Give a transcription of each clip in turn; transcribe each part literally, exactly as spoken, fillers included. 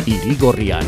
Irigorrian.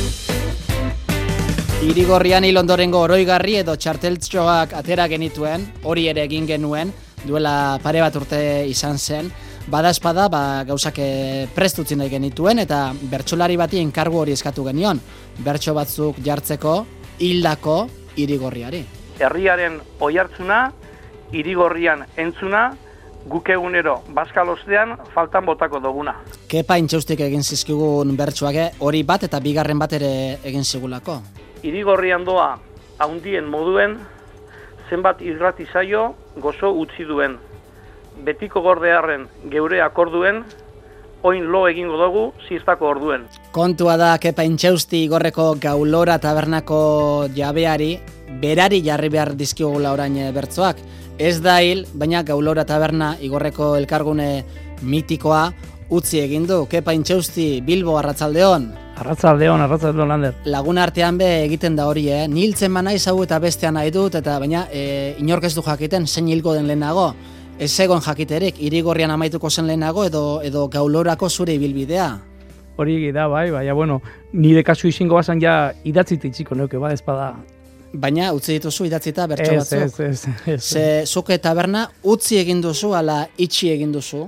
Irigorrian hil ondorengo oroigarri edo txarteltxoak atera genituen, hori ere egin genuen, duela pare bat urte izan zen, bada espada ba, gauzak prest utzi nahi genituen eta bertsolari bati enkargu hori eskatu genion, bertso batzuk jartzeko hildako Irigorriari. Herriaren oihartzuna, Irigorrian entzuna, guk egunero bazkalostean faltan botako duguna. Kepa Intxaustik egin zizkigun bertsoak hori bat eta bigarren bat ere egin zigulako. Irigorrian doa haundien moduen, zenbat irrati zaio gozo utzi duen. Betiko gordearren geure akorduen, oin lo egingo dugu ziztako orduen. Kontua da Kepa Intxausti Igorreko Gaulora tabernako jabeari, berari jarri behar dizkigula orain bertsoak. Ez da hil, baina Gaulora taberna Igorreko elkargune mitikoa utzi egin du. Kepa Intxausti, Bilbo, arratsaldeon. Arratsaldeon, arratsaldeon Lander. Lagun artean be egiten da hori, eh? Niltzen banaiz hau eta bestea nahi dut, eta baina e, inork ez du jakiten zein hilko den lehenago. Ez egon jakiterik, Irigorrian amaituko zen lehenago edo edo Gaulorako zure ibilbidea. Hori da, bai, baina, bueno, nire kasu izango bazan ja idatzita itxiko neuke, ba, ezpada. Baina utzi dituzu idatzita bertso Ez, batzuk. ez, ez, ez. Ze zuke taberna utzi egin duzu, ala itxi egin duzu.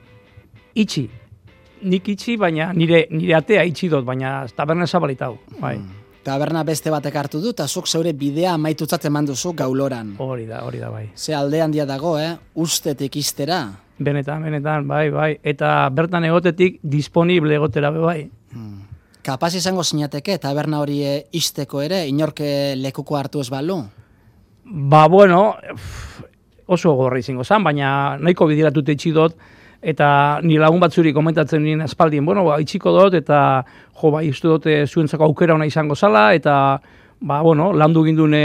Itxi. Nik itxi, baina nire, nire atea itxi dut, baina taberna zabalitau, bai. Hmm. Taberna beste batek hartu du, eta zuk zeure bidea amaitutzat eman duzu Gauloran. Hori da, hori da, bai. Ze alde handia dago, eh? Ustetik iztera. Benetan, benetan, bai, bai. Eta bertan egotetik disponible egotera be bai. Hmm. Kapaz izango zinateke taberna hori izteko ere, inorke lekuko hartu ez balu? Ba, bueno, oso gorra izango zan, baina nahiko bideratute itxi dut, eta ni lagun batzuri komentatzen nien aspaldien, bueno, ba, itxiko dut, eta jo, ba, iztu dute zuentzako aukera ona izango zala, eta, ba, bueno, landu gindune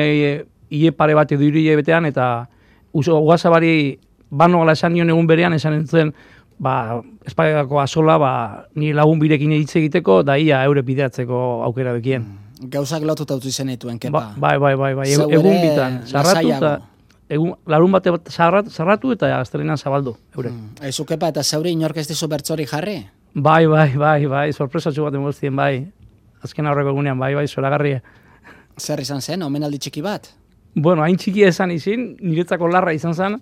ie pare bat edo iru betean, eta ugazabari bano gala esan nion egun berean, esan entzuen, ba, espaidako azola, ba, ni lagun birekin hitz egiteko, da ia eure bideratzeko aukera bekien. Gauzak lotuta utzi zenituen, Kepa. Ba, bai, bai, bai, bai, Zeu egun ere bitan, zarratu eta... Egun, larun bate zarratu, zarratu eta astelenan zabaldu, eure. Hmm. Aizu, Kepa, eta zeuri inork ez dizu bertzori jarri? Bai, bai, bai, bai, sorpresatxu bat emoztien, bai. Azken aurreko egunean, bai, bai, zoragarria. Zer izan zen, omenaldi txiki bat? Bueno, hain txikia esan izin, niretzako larra izan zen,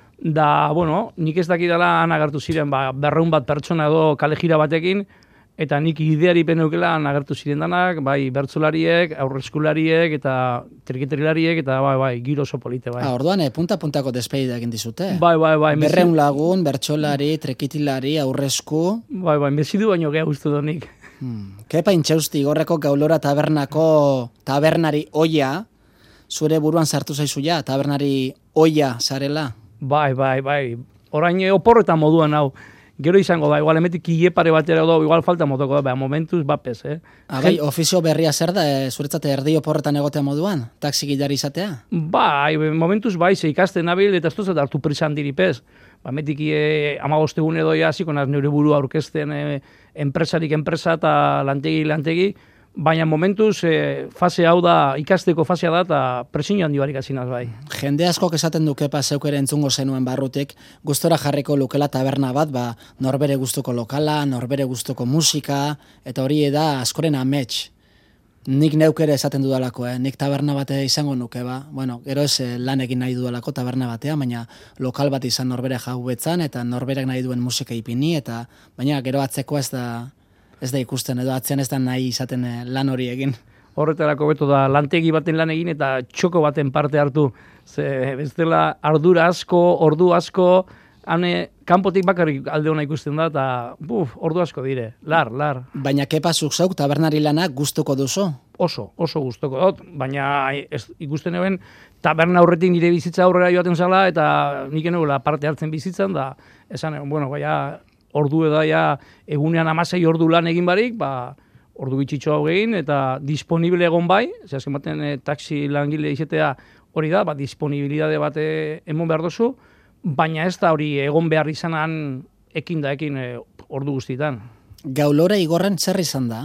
da, bueno, nik ez dakidala agertu ziren, ba, berreun bat pertsona edo kale jira batekin, eta nik ideari peneukela agertu ziren danak, bai, bertzolariek, aurreskulariek, eta triketerilariek, eta bai, bai, giro oso polite, bai. Ah, orduan, eh, punta-puntako despedida egin dizute. Bai, bai, bai. Berreun lagun, bertsolari, trekitilari, aurresku. Bai, bai, mezidu baino geha uste donik. Hmm. Kepa Intxausti, Igorreko Gaulora tabernako tabernari oia, zure buruan sartu zaizu ja, tabernari oia zarela. Bai, bai, bai. Orain oporretan moduan hau. Gero izango da, igual emetik ie pare batera edo, igual falta motoko da, momentuz bapez, eh? Abai, ofizio berria zer da, e, zuretzate erdi oporretan egotea moduan, taksi gilari izatea? Bai, momentuz bai, ze ikasten nabil, eta ez dut hartu prisan diripez. Ba, emetik ie amagostegun edo jasiko naz neure burua aurkezten e, enpresarik enpresa eta lantegi lantegi, baina momentuz e, fase hau da, ikasteko fasea da, eta presiño handi barik azinaz bai. Jende askok esaten du Kepa zeuk ere entzungo zenuen barrutik, gustora jarriko lukela taberna bat, ba, norbere gustuko lokala, norbere gustuko musika, eta hori da askoren amets. Nik neuk ere esaten dudalako, eh? Nik taberna bate izango nuke, ba. Bueno, gero ez eh, lan egin nahi dudalako taberna batea, baina lokal bat izan norbere jau betzan, eta norberek nahi duen musika ipini, eta baina gero atzeko ez da... Ez da ikusten, edo atzean ez da nahi izaten lan hori egin. Horretarako beto da lantegi baten lan egin eta txoko baten parte hartu. Ze bestela ardura asko, ordu asko, hane kanpotik bakarrik alde hona ikusten da, eta buf, ordu asko dire, lar, lar. Baina Kepa zuk zauk tabernari lanak gustuko duzu? Oso, oso gustuko dut, baina ez, ikusten eben taberna aurretik nire bizitza aurrera joaten zala, eta nik enuela parte hartzen bizitzan, da esan, bueno, baina... Ordu edo ja egunean amasei ordu lan egin barik, ba, ordu bitxitxo hau egin, eta disponible egon bai, ze azken baten e, taksi langile izatea hori da, ba, disponibilidade bat emon behar dozu, baina ez da hori egon behar izanan ekin da ekin e, ordu guztietan. Gaulora Igorren zer izan da?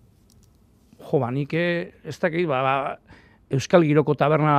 Jo, ba, nik ez dakit, ba, ba, Euskal Giroko taberna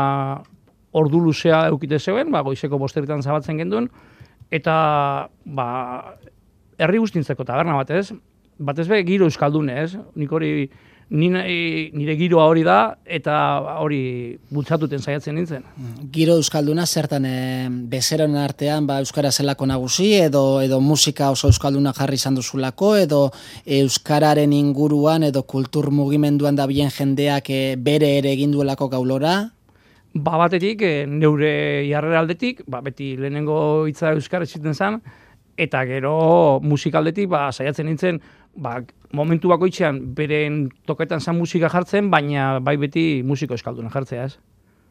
ordu luzea eukite zeuen, ba, goizeko bosterritan zabatzen genduen, eta, ba, herri guztintzeko taberna bat ez, batez be giro euskaldune, ez? Nik hori nire, nire giroa hori da eta hori bultzatuten saiatzen nintzen. Giro euskalduna zertan e, bezeroen artean ba euskara zelako nagusi edo edo musika oso euskalduna jarri izan duzulako edo euskararen inguruan edo kultur mugimenduan dabilen jendeak e, bere ere egin duelako gaulora? Ba batetik, e, neure jarrera aldetik, ba beti lehenengo hitza euskara ziten zen, eta gero musikaldetik ba saiatzen nintzen ba, momentu bakoitzean beren toketan zan musika jartzen, baina bai beti musiko euskalduna jartzea, ez?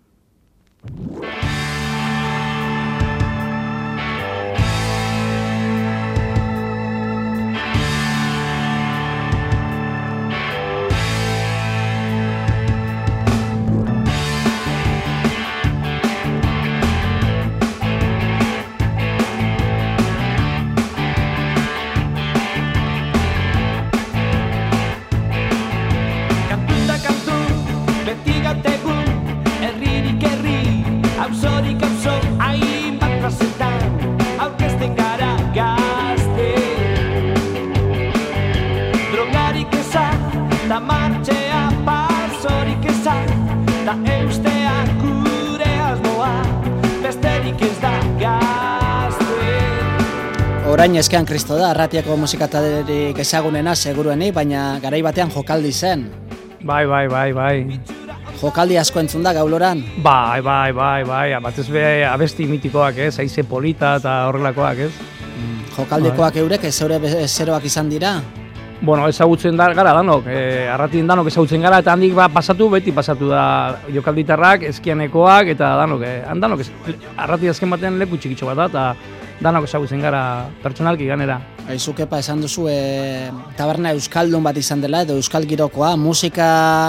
Orain eskean Kristo da, arratiako musikataderik ezagunena segurueni, baina garai batean jokaldi zen. Bai, bai, bai, bai. Jokaldi asko entzun da gauloran? Bai, bai, bai, bai, batez be abesti mitikoak, ez? Aize polita eta horrelakoak, ez? Mm, jokaldikoak bai. Eurek zeure bezeroak izan dira? Bueno, ezagutzen da, gara danok, e, arratien danok ezagutzen gara, eta handik ba, pasatu, beti pasatu da jokalditarrak, eskianekoak, eta danok, e, danok, arrati azken batean leku txikitxo bat da, eta danok ezagutzen gara pertsonalki ganera. Aizukepa esan duzu, e, taberna euskaldun bat izan dela, edo euskal girokoa, musika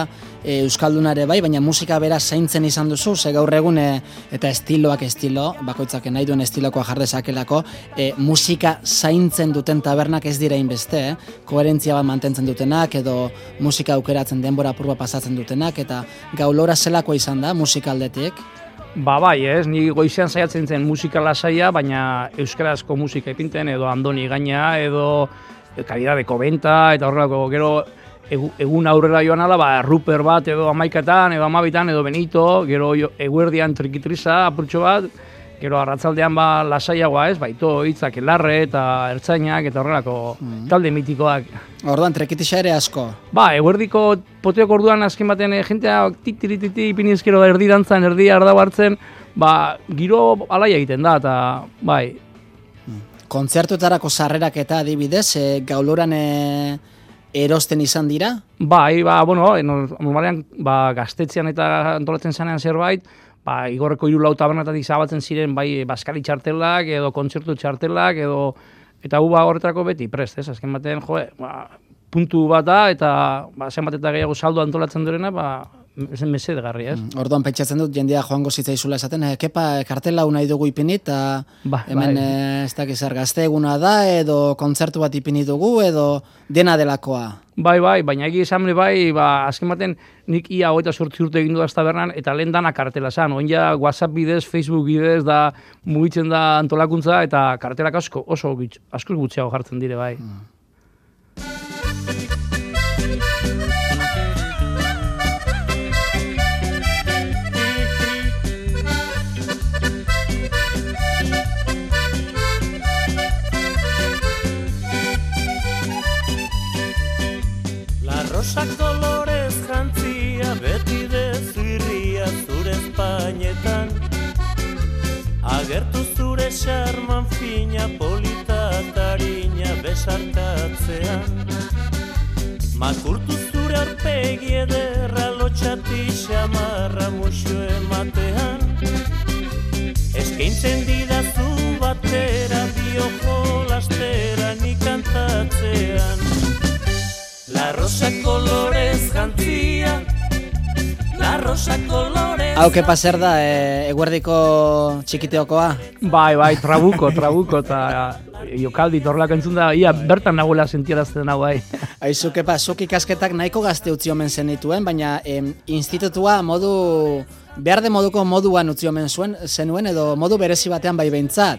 e, euskaldunare bai, baina musika bera zaintzen izan duzu, ze gaur egun e, eta estiloak estilo, bakoitzak nahi duen estilokoa jardezakelako, e, musika zaintzen duten tabernak ez dira inbeste, eh? Koherentzia bat mantentzen dutenak, edo musika aukeratzen denbora apurba pasatzen dutenak, eta gaulora zelakoa izan da musikaldetik? Ba bai, ez, ni goizean saiatzen zen musika lasaia, baina euskarazko musika ipinten, edo Andoni Gaina, edo Kalidadeko Benta, eta horrelako gero egun aurrera joan ala, ba, Ruper bat, edo amaikatan, edo amabitan, edo Benito, gero eguerdian trikitriza, apurtxo bat, gero arratzaldean ba lasaiagoa, ez, baito hitzak Elarre eta Ertzainak, eta horrelako mm. talde mitikoak. Orduan, trekitisa ere asko? Ba, eguerdiko poteok orduan azken baten e, jentea tik-tirititi ipinizkero da erdi dantzan, erdi ardau hartzen, ba, giro alaia egiten da, eta bai. Kontzertuetarako sarrerak eta adibidez, e, gauloran e, erosten izan dira? Bai, ba, bueno, normalean ba, gaztetzean eta antolatzen zanean zerbait, ba, igorreko hiru lau tabernatatik zabaltzen ziren bai baskari txartelak, edo kontzertu txartelak, edo eta gu ba horretarako beti prest, ez? Azken batean, jo, ba, puntu bat da, eta ba, zenbat eta gehiago saldo antolatzen durena, ba, zen mesedegarri, ez? Mm, orduan pentsatzen dut, jendea joango zitzaizula esaten, e, kepa, kartela nahi dugu ipini, eta ba, hemen bai. e, ez dakiz gazte eguna da, edo kontzertu bat ipini dugu, edo dena delakoa. Bai, bai, baina egi esan bai, ba, azken baten nik ia hogeita sortzi urte egin du da tabernan, eta lehen dana kartela zan. Oin ja WhatsApp bidez, Facebook bidez, da mugitzen da antolakuntza, eta kartelak asko, oso asko gutxiago jartzen dire, bai. Mm. Rosa kolorez jantzia, beti dezirria zure espainetan. Agertu zure xarman fina, polita tarina besarkatzean. Makurtu zure aurpegi ederra, lotxati xamarra muxo ematean. Eskaintzen didazu batera, biojo lastera nik kantatzean. La rosa colores jantzia, la rosa colores... Hau, kepa zer da, e, eguerdiko txikiteokoa? Bai, bai, trabuko, trabuko, eta jokaldi torlak entzun da, ia bertan nagoela sentiarazten hau, bai. Aizu, kepa, zuk ikasketak nahiko gazte utzi omen zenituen, baina em, institutua modu, behar de moduko moduan utzi omen zuen, zenuen, edo modu berezi batean bai behintzat?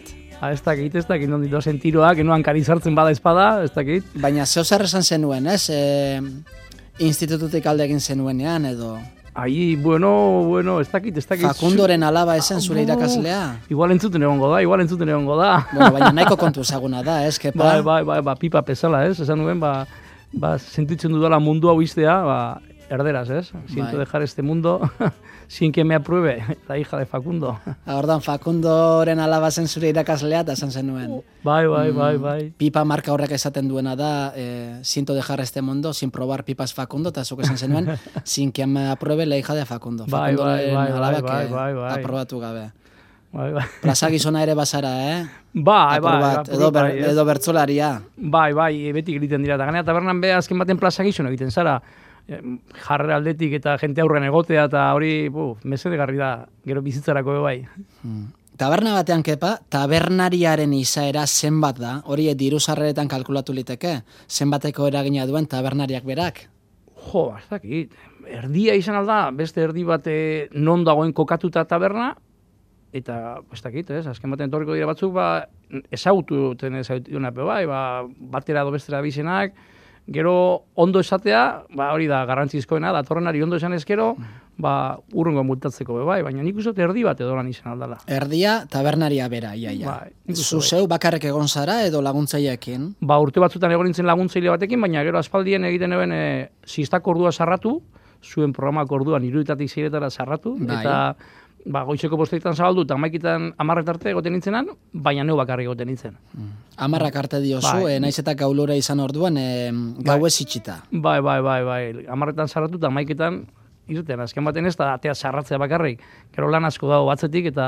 Ha, ez dakit, ez dakit, non ditozen tiroak, enoan karizartzen bada espada, ez dakit. Baina zeo zer esan zenuen, ez? E, institututik alde egin zenuenean, edo... Ai, bueno, bueno, ez dakit, ez dakit. Fakundoren alaba esen zure irakaslea? Igual entzuten egongo da, igual entzuten egongo da. Bueno, baina nahiko kontu ezaguna da, ez, kepa? Bai, bai, bai, ba, pipa pesala, ez? Esan nuen, ba, ba, sentitzen dudala mundu hau iztea, ba, erderaz, ez? Siento bai. Dejar este mundo sin que me apruebe, la hija de Facundo. Ordan Fakundoren alaba zen zure irakaslea, eta esan zenuen. Bai, bai, bai, bai. Mm, pipa marka horrek esaten duena da, eh, siento dejar este mundo sin probar pipas Facundo, eta zuk esan zenuen, sin que me apruebe la hija de Facundo. Bai, bai, bai, bai, bai, bai, bai. Aprobatu gabe. Bai, bai. Plaza gizona ere bazara, eh? Bai, bai, bai. Edo, ber, edo bertzolaria. Bai, bai, beti egiten dira. Eta ganea tabernan be azken baten plaza gizona egiten zara. Jarrera aldetik eta jente aurren egotea, eta hori, bu, mesedegarri da, gero bizitzarako bai. Hmm. Taberna batean, kepa, tabernariaren izaera zenbat da? Hori diru sarreretan kalkulatu liteke? Zenbateko eragina duen tabernariak berak? Jo, ez dakit. Erdia izan alda, beste erdi bate non dagoen kokatuta taberna, eta, ez dakit, ez, azken baten etorriko dira batzuk, ba, ezagutu ten ezagutu bai, ba, batera do bestera bizenak, gero ondo esatea, ba, hori da garrantzizkoena, datorrenari ondo esan ezkero, ba, urrungo multatzeko bai, baina nik uste erdi bat edo lan izan aldala. Erdia tabernaria bera, ia, ia. Bai, Zuzeu bakarrik egon zara edo laguntzaileekin? Ba, urte batzutan egon nintzen laguntzaile batekin, baina gero aspaldien egiten eben e, sistak ordua sarratu, zuen programak orduan iruditatik zeiretara sarratu, bai. Eta ba, goizeko bostetan zabaldu eta amaikitan amarret arte egoten nintzenan, baina neu bakarrik egoten nintzen. Mm. Amarrak arte diozu, bai. E, naiz eta gaulora izan orduan, e, gau ez itxita. Bai, bai, bai, bai. Amarretan zarratu eta amaiketan irten, azken baten ez da atea zarratzea bakarrik. Gero lan asko dago batzetik eta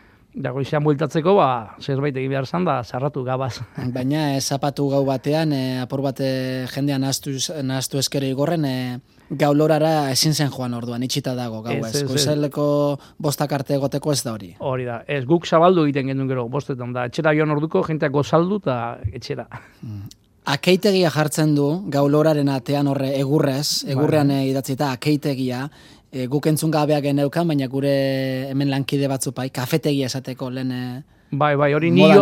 da goizean bueltatzeko, ba, zerbait egin behar zan da, zarratu gabaz. Baina e, zapatu gau batean, e, apur bate jendean nahaztu, nahaztu eskero igorren, e, gaulorara ezin zen joan orduan, itxita dago gau ez. Goizeleko bostak arte egoteko ez da hori. Hori da, ez guk zabaldu egiten gendun gero bostetan da, etxera joan orduko jenteak gozaldu eta etxera. Mm. Akeitegia jartzen du, gauloraren atean horre egurrez, egurrean bai. Idatzita akeitegia, e, guk entzun gabeak geneukan, baina gure hemen lankide batzu pai, kafetegia esateko lehen e, bai, bai, hori ni,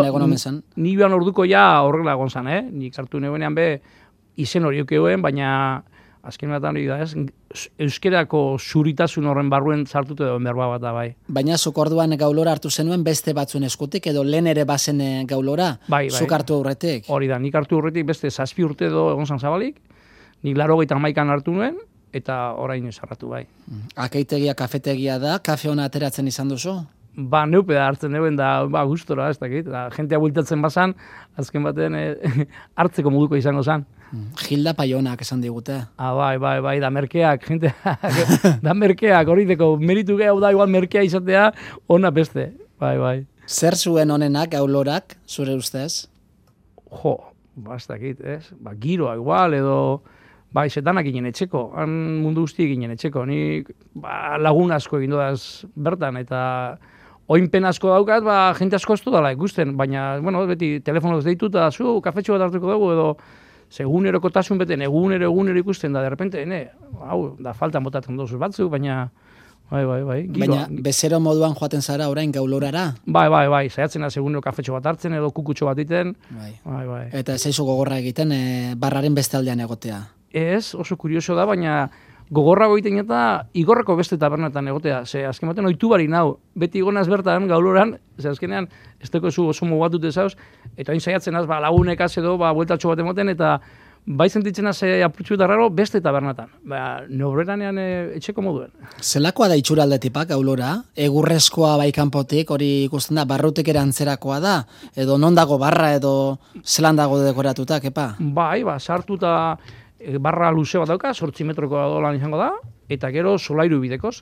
ni joan orduko ja horrela egon zan, eh? Nik hartu neuenean be izen hori okeuen, baina azken bat hori da, ez? Euskerako zuritasun horren barruen sartutu edo berba bat da, bai. Baina zuk orduan gaulora hartu zenuen beste batzuen eskutik, edo lehen ere bazen gaulora, bai, bai. Zuk hartu aurretik? Hori da, nik hartu aurretik beste zazpi urte edo egon zan zabalik, nik laro gaita maikan hartu nuen, eta orain esarratu bai. Akeitegia, kafetegia da, kafe hona ateratzen izan duzu? Ba, neupe da hartzen neuen da, ba, gustora, ez dakit, da, jentea bultatzen bazan, azken baten e, hartzeko moduko izango zan. Gilda Paionak esan digute. Ah, bai, bai, bai, da merkeak, gente, da merkeak, hori deko, meritu gehiago da, igual merkea izatea, ona beste, bai, bai. Zer zuen honenak, gaulorak, zure ustez? Jo, ba, ez dakit, ez? Ba, giroa, igual, edo, ba, izetanak ginen etxeko, han mundu guztiek ginen etxeko, ni ba, lagun asko egin dudaz bertan, eta oinpen asko daukat, ba, jente asko ez dudala ikusten, baina, bueno, beti telefonoz deitu eta zu, kafetxo bat hartuko dugu, edo, segunerokotasun beten, egunero, egunero ikusten da, de repente, ne, hau, da faltan botatzen dozuz batzuk, baina, bai, bai, bai, giroa. Baina, bezero moduan joaten zara orain gaulorara? Bai, bai, bai, saiatzen da segunero kafetxo bat hartzen, edo kukutxo bat iten, bai, bai, bai. Eta ez zaizu gogorra egiten, e, barraren beste aldean egotea? Ez, oso kurioso da, baina gogorrago egiten eta igorreko beste tabernetan egotea. Ze azken baten ohitu barik nau, beti igonaz bertan gauloran, ze azkenean ez teko zu oso mugatut ezauz, eta hain saiatzen az, ba, lagunekaz edo, ba, bueltatxo bat emoten, eta bai sentitzen az apurtxu eta raro beste tabernetan. Ba, neobreranean e, etxeko moduen. Zelakoa da itxura aldetipak gaulora? Egurrezkoa bai kanpotik, hori ikusten da, barrutik ere antzerakoa da? Edo non dago barra edo zelan dago dekoratuta, kepa? Bai, ba, sartu eta barra luze bat dauka, sortzi metroko dolan izango da, eta gero solairu bidekoz.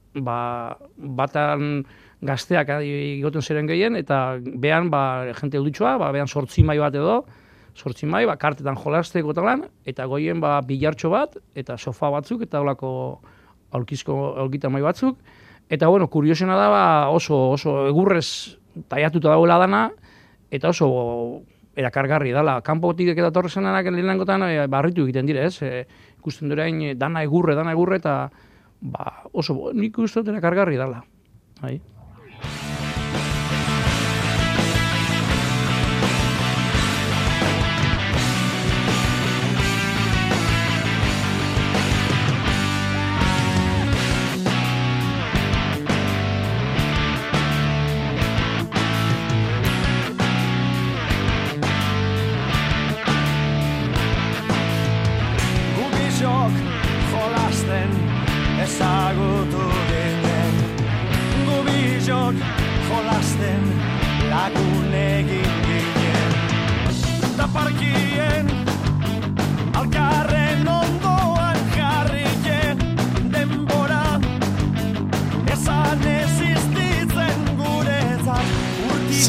Ba, batan gazteak igoten ziren gehien, eta behan, ba, jente euditxoa, ba, behan sortzi mai bat edo, sortzi mai, ba, kartetan jolasteko eta lan, eta goien, ba, bilartxo bat, eta sofa batzuk, eta holako aulkizko aulkita mai batzuk. Eta, bueno, kuriosena da, ba, oso, oso egurrez taiatuta dagoela dana, eta oso erakargarri dala. Kanpotik eta torre zenanak lehenengotan e, barritu egiten dire, ez? E, ikusten durain dana egurre, dana egurre, eta ba, oso, nik uste dut erakargarri dala. Hai.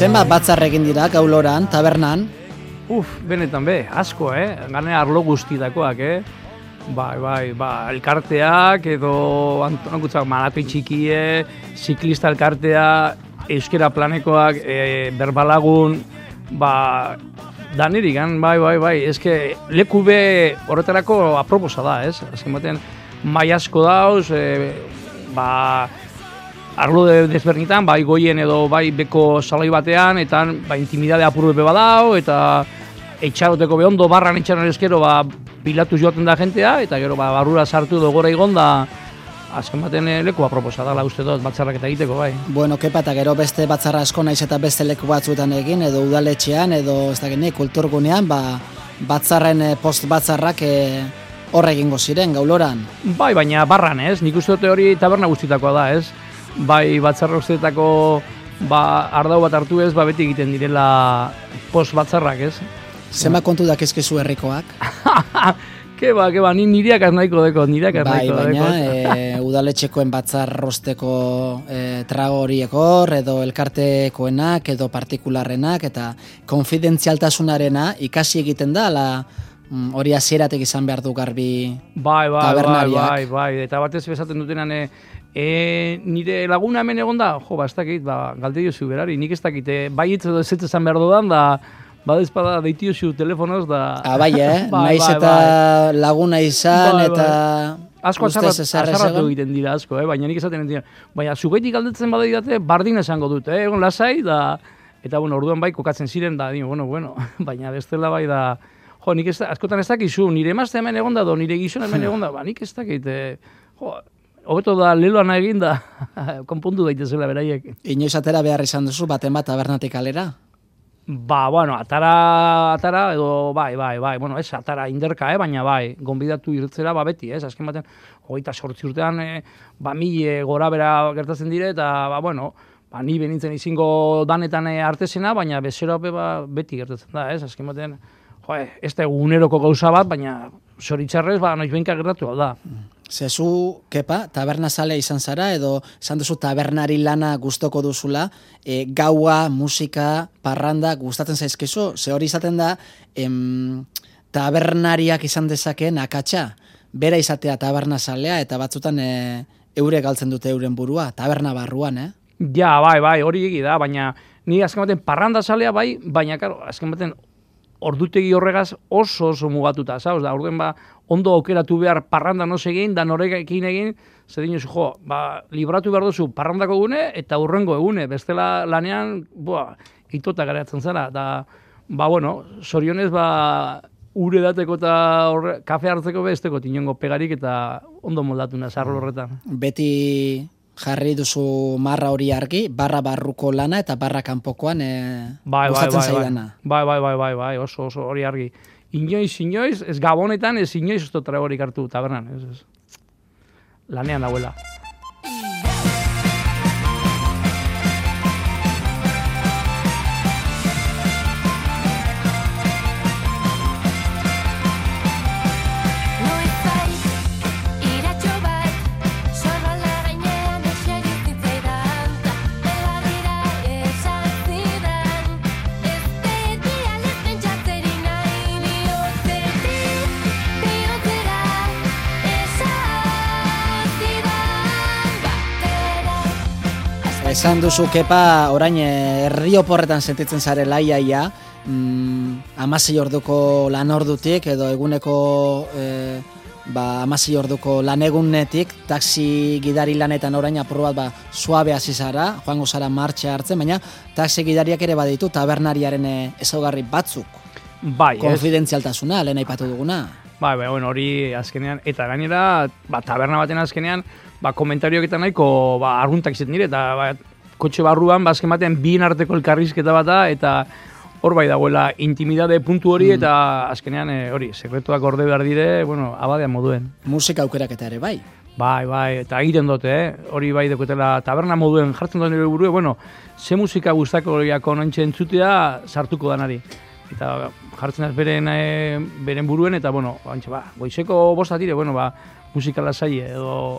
Zenbat batzar egin dira Gauloran, tabernan? Uf, benetan be, asko, eh? Gane arlo guztietakoak, eh? Bai, bai, ba, elkarteak edo antonakutzak maratoi txikie, ziklista elkartea, euskera planekoak, e, berbalagun, ba, danirik, bai, bai, bai, eske leku be horretarako aproposa da, ez? Azken baten, mai asko dauz, e, ba, arlo de desbernitan, bai goien edo bai beko saloi batean, eta ba, intimidade apurbe beba dau, eta etxaroteko behondo, barran etxaron eskero, ba, pilatuz joaten da jentea, eta gero ba, barrura sartu edo gora igon da, azken baten leku aproposa dala uste dut, batzarrak eta egiteko, bai. Bueno, kepa, eta gero beste batzarra asko naiz eta beste leku batzuetan egin, edo udaletxean, edo ez da gene, kulturgunean, ba, batzarren post batzarrak e, horre egingo ziren, Gauloran. Bai, baina barran, ez? Nik uste dute hori taberna guztietakoa da, ez? Bai, batzarra guztietako ba, ardau bat hartu ez, ba, beti egiten direla post batzarrak, ez? Zema kontu dakezkezu herrikoak? Keba, keba, ni nireak az nahiko deko, nireak az bai, nahiko deko. Baina, e, udaletxekoen batzarrosteko e, trago horiek hor, edo elkartekoenak, edo partikularrenak, eta konfidentzialtasunarena ikasi egiten da, la, hori hasieratik izan behar du garbi bai, bai, tabernariak. Bai, bai, bai, eta batez bezaten dutenan, e, e, nire laguna hemen egon da, jo, ba, ez dakit, ba, galde jozu berari, nik ez dakit, e, bai hitz edo ez esan behar dudan, da, badezpada deitio zu telefonoz da... Ah, bai, eh? bai, Naiz bai, eta bai. Laguna izan, Bai, eta... bai. Asko azarratu egiten dira asko, eh? Baina nik esaten entzien. Baina zugaitik galdetzen badidate, bardin esango dut, eh? Egon lasai, da... Eta, bueno, orduan bai kokatzen ziren, da, dino, bueno, bueno, baina bestela bai da... Jo, nik ez da, askotan ez dakizu, nire emazte hemen egon da, do, nire gizon hemen egon da, ba, nik ez dakit, eh, jo, hobeto da leloan egin da, konpuntu daitezela beraiek. Inoiz atera behar izan duzu, baten bat tabernatik alera? Ba, bueno, atara, atara, edo, bai, bai, bai, bueno, ez, atara inderka, eh, baina bai, gonbidatu irtzera, ba, beti, ez, azken batean, hogeita sortzi urtean, eh, ba, mile gora bera gertatzen dire, eta, ba, bueno, ba, ni benintzen izingo danetan eh, artesena, baina bezero ba, beti gertatzen da, ez, azken batean, jo, eh, ez da eguneroko gauza bat, baina zoritxarrez, ba, noiz behinka gertatu hau da. Zezu, kepa, taberna zalea izan zara, edo esan duzu tabernari lana gustoko duzula, e, gaua, musika, parranda, gustatzen zaizkizu, ze hori izaten da, em, tabernariak izan dezakeen akatsa, bera izatea taberna zalea, eta batzutan e, eure galtzen dute euren burua, taberna barruan, eh? Ja, bai, bai, hori egi da, baina ni azken baten parranda zalea bai, baina, karo, azken baten ordutegi horregaz oso oso mugatuta, zauz, da, orduen ba, ondo aukeratu behar parranda noz egin, da norekin egin, zer dinozu, jo, ba, libratu behar duzu parrandako egune eta urrengo egune, bestela lanean, boa, itota garatzen zara, da, ba, bueno, zorionez, ba, ure dateko eta horre, kafe hartzeko besteko tinongo pegarik eta ondo moldatu nazarro horretan. Beti jarri duzu marra hori argi, barra barruko lana eta barra kanpokoan e, bai, gustatzen bai, bai, zaidana. Bai, bai, bai, bai, bai, oso, oso hori argi. Inoiz, inoiz, ez gabonetan, ez inoiz ez dut tragorik hartu tabernan, ez, ez. Lanean dauela. Esan duzu, Kepa, orain herrioporretan sentitzen zare laiaia, mm, amasei orduko lan ordutik, edo eguneko e, ba, amasei orduko lan egunetik, taxi gidari lanetan orain apur bat ba, suabe hasi zara, joango zara martxa hartzen, baina taxi gidariak ere baditu tabernariaren ezaugarri batzuk. Bai, konfidentzialtasuna, lehen aipatu duguna. Bai, bai, bueno, hori azkenean, eta gainera, ba, taberna baten azkenean, ba, komentarioak eta nahiko, ba, arguntak izaten dire, eta, ba, kotxe barruan, ba, azken batean, bien arteko elkarrizketa bat da, eta hor bai dagoela intimidade puntu hori, mm. eta azkenean, e, hori, sekretuak gorde behar dire, bueno, abadean moduen. Musika aukerak eta ere, bai? Bai, bai, eta egiten dute, eh? Hori bai dekotela taberna moduen jartzen dut nire burue, bueno, ze musika guztako jako nointxe entzutea sartuko danari. Eta jartzen ez beren, e, beren buruen, eta, bueno, bantxe, ba, goizeko bosta dire, bueno, ba, musika lasai edo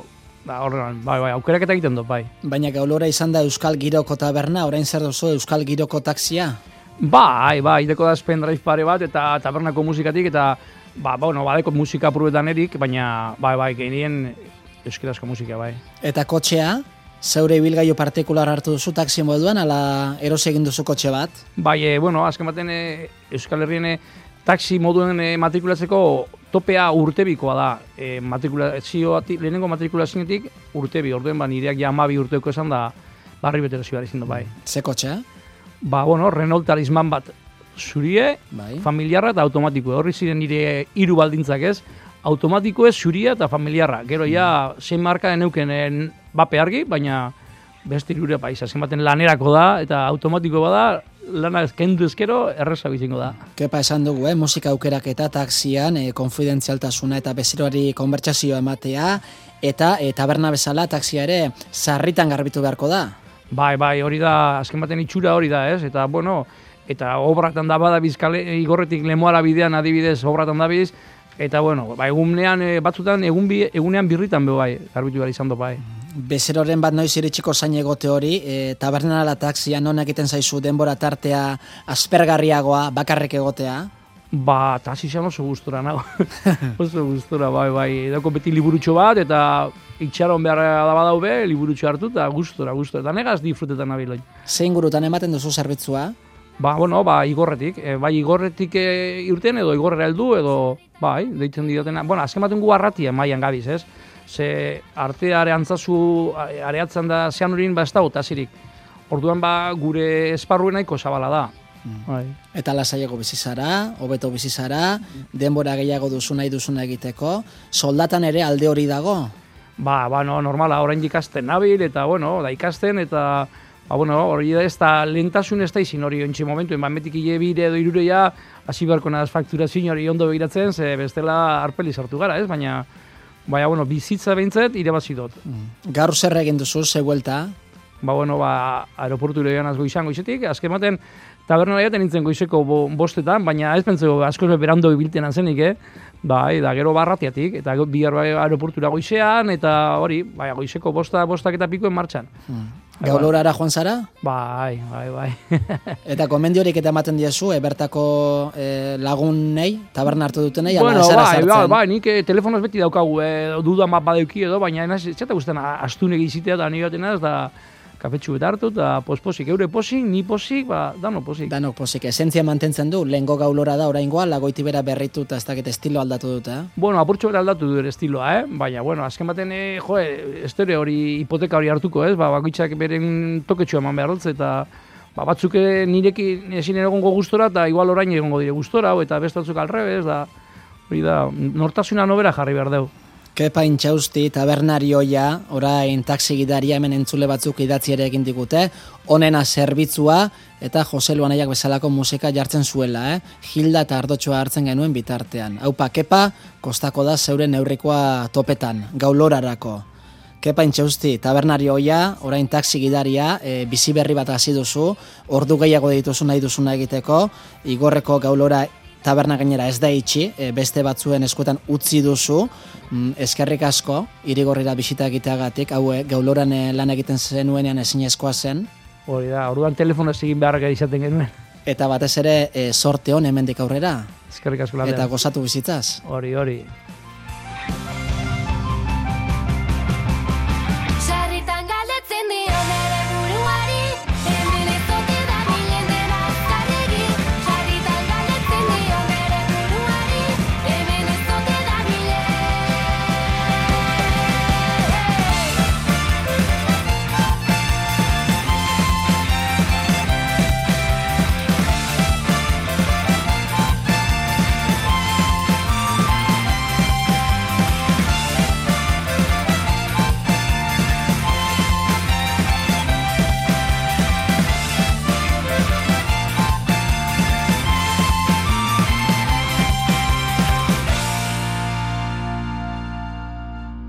Da, horrean, bai, bai, aukerak eta egiten dut, bai. Baina Gaulora izan da Euskal Giroko taberna, orain zer duzu Euskal Giroko taxia? Bai, bai, ideko da pendrive pare bat eta tabernako musikatik eta ba, bueno, badeko musika pruetan erik, baina bai, bai, genien euskarazko musika, bai. Eta kotxea? Zeure ibilgailu partikular hartu duzu taxi moduan, ala erosi egin duzu kotxe bat? Bai, e, bueno, azken baten e, Euskal Herrien e, taxi moduen e, matrikulatzeko topea urtebikoa da. E, matrikulazioatik, lehenengo matrikulazioetik urtebi, orduen ba, nireak ja hamabi urteko esan da barri betero zibara izin du, bai. Ze kotxea? Ba, bueno, Renault Talisman bat zurie, bai. Familiarra eta automatikoa. Horri ziren nire hiru baldintzak ez, automatikoa, zuria eta familiarra. Gero ja, zein marka deneuken bape argi, baina beste irure paisa. Zenbaten lanerako da eta automatiko bada, lana kendu ezkero erresa bizingo da. Kepa esan dugu, eh? Musika aukerak eta taxian, eh, konfidentzialtasuna eta bezeroari konbertsazioa ematea, eta eh, taberna bezala taxia ere sarritan garbitu beharko da. Bai, bai, hori da, azken baten itxura hori da, ez? Eta, bueno, eta obratan da bada bizkale, igorretik Lemoara bidean adibidez obratan da biz, eta, bueno, ba, egunean, e, batzutan, egun bi, egunean birritan be bai, garbitu behar izan do bai. Bezeroren bat noiz iritsiko zain egote hori, e, tabernala taxia non egiten zaizu denbora tartea aspergarriagoa, bakarrik egotea? Ba, taxizan oso gustora nago. Oso gustora, bai, bai. Edako beti liburutxo bat, eta itxaron behar da badau be, liburutxo hartu, eta gustora, gustora. Eta negaz disfrutetan nabiloi. Zein gurutan ematen duzu zerbitzua? Ba, bueno, ba, igorretik. E, bai, igorretik e, irten edo igorrera heldu edo, bai, deitzen diotena. Bueno, azken baten gu arratia maian gabiz, ez? Ze arte areantzazu, areatzen da zean horin, ba, ez da otazirik. Orduan, ba, gure esparruen nahiko zabala da. Bai. Eta lasaiago bizizara, hobeto bizizara, denbora gehiago duzu nahi duzuna egiteko, soldatan ere alde hori dago? Ba, ba, no, normala, orain ikasten nabil, eta, bueno, da ikasten, eta, ba, bueno, hori da ez da, lehentasun ez da izin hori ontsi momentu, ba, metik hile bire edo irureia, hasi beharko naz fakturazio hori ondo begiratzen, ze bestela arpeli sartu gara, ez, baina, baina, bueno, bizitza behintzet, irabazi dut. Mm. Gaur zer egin duzu, ze buelta? Ba, bueno, ba, aeroportu irean azgo izan goizetik, azken baten, taberna jaten nintzen goizeko bo, bostetan, baina ez pentseko asko berando ibilten zenik, eh? Bai, da gero barratiatik, eta bihar bai aeroportura goizean, eta hori, bai, goizeko bosta, bostak eta pikoen martxan. Hmm. Gaulorara joan zara? Bai, bai, bai. Eta komendiorik eta ematen diezu, e, bertako e, lagunei, taberna hartu dutenei, bueno, ala ezara bai, sartzen? Bai, bai, nik e, telefonoz beti daukagu, e, duda map badeuki edo, baina zeta guztien astun egizitea da nire batenaz, da kafetxu eta hartu, eta posposik, eure posik, ni posik, ba, dano posik. Dano posik, esentzia mantentzen du, lehengo Gaulora da oraingoa, lagoiti bera berritu eta ez dakit estilo aldatu dut, eh? Bueno, apurtxo bera aldatu du estiloa, eh? Baina, bueno, azken baten, eh, jo, estere hori, hipoteka hori hartuko, ez? Ba, bakoitzak beren toketxo eman behar dut, eta ba, batzuk nirekin ezin egongo gustora, eta igual orain egongo dire gustora, eta beste batzuk alrebez, da, hori da, nortasuna nobera jarri behar deu. Kepa Intxausti, tabernarioia, orain taxi gidaria hemen entzule batzuk idatzi ere egin digute, onena zerbitzua eta Jose Luanaiak bezalako musika jartzen zuela, eh? Hilda eta Ardotxoa hartzen genuen bitartean. Haupa, Kepa, kostako da zeure neurrikoa topetan, Gaulorarako. Kepa Intxausti, tabernarioia, orain taxi gidaria, e, bizi berri bat hasi duzu, ordu gehiago dituzu nahi duzuna egiteko, igorreko Gaulora taberna gainera ez da itxi, e, beste batzuen eskuetan utzi duzu, mm, eskerrik asko, Irigorrira bisita egiteagatik, hau e, Gauloran e, lan egiten zenuenean ezinezkoa zen. Hori da, orduan telefonoz egin beharrak izaten genuen. Eta batez ere e, sorte hon hemendik aurrera. Eskerrik asko lanean. Eta gozatu bizitzaz. Hori, hori.